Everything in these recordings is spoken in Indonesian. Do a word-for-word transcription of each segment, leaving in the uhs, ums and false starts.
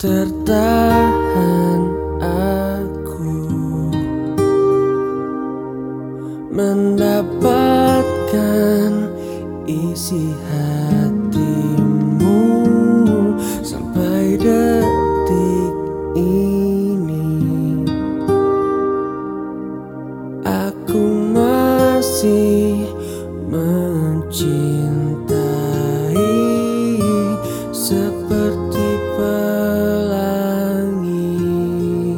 tertahan aku mendapatkan isi hatimu sampai detik ini. Aku masih mencintai seperti pelangi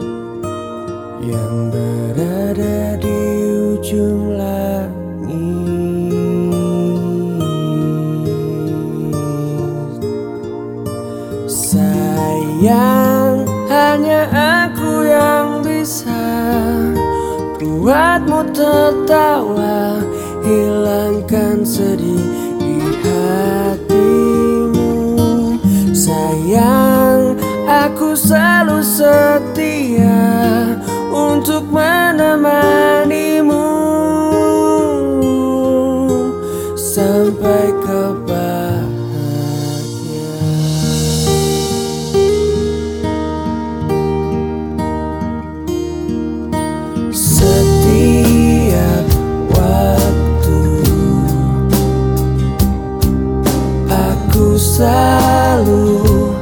yang berada di ujung langit. Sayang, hanya aku yang bisa buatmu tertawa, hilangkan sedih di hatimu. Sayang, aku selalu setia untuk menemanimu sampai kebahagiaan. Setiap waktu aku selalu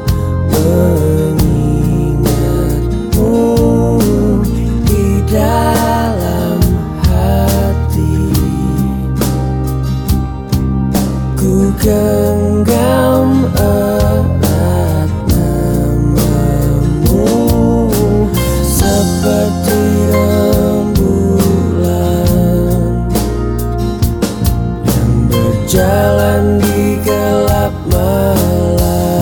mengingatmu di dalam hati. Ku genggam erat namamu seperti rembulan yang berjalan di gelap malam.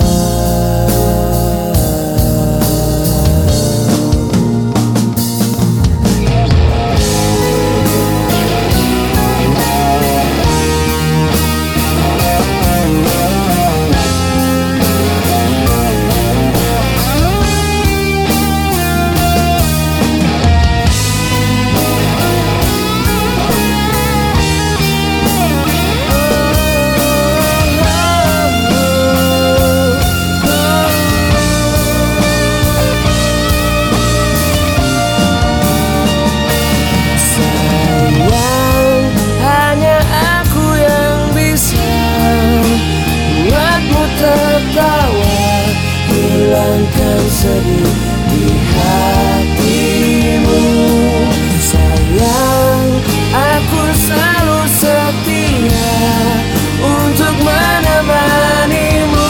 Tertawa, hilangkan sedih di hatimu. Sayang, aku selalu setia untuk menemanimu.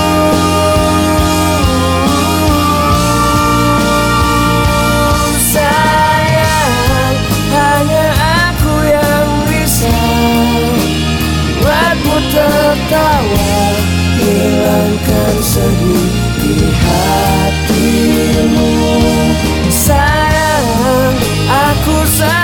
Sayang, hanya aku yang bisa buatmu tertawa, hilangkan sedih di hatimu. Sayang, aku sayang